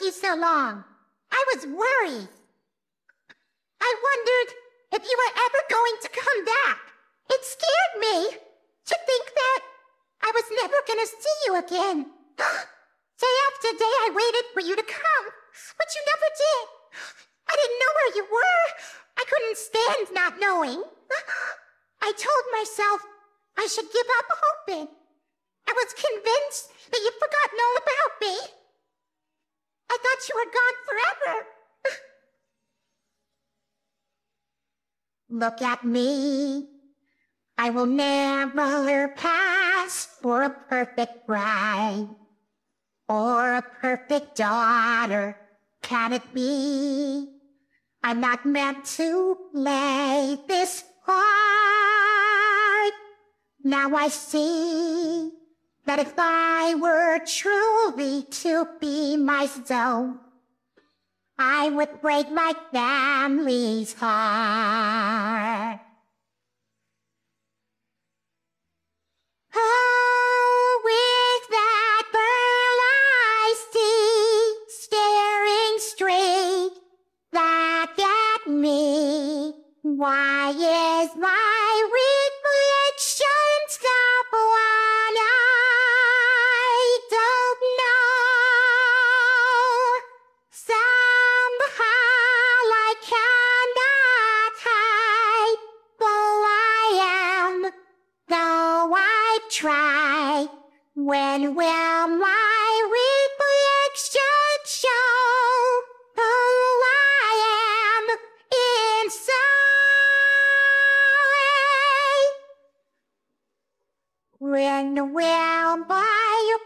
you so long? I was worried. I wondered if you were ever going to come back. It scared me to think that I was never going to see you again. Day after day I waited for you to come, but you never did. I didn't know where you were. I couldn't stand not knowing. I told myself I should give up hoping. I was convinced that you'd forgotten all about me. I thought you were gone forever. Look at me. I will never pass for a perfect bride or a perfect daughter. Can it be? I'm not meant to play this part. Now I see that if I were truly to be myself, I would break my family's heart. Oh, with that girl I see staring straight back at me. Why is my reflection stop one? I don't know. Somehow I cannot hide who I am, though I try. When will my reflection show who I am inside? When will my